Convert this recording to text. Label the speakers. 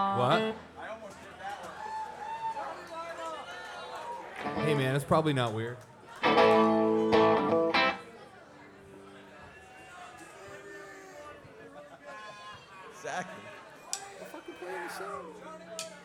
Speaker 1: What? Hey, man, it's probably not weird.
Speaker 2: Exactly.
Speaker 1: I'll fucking play the song.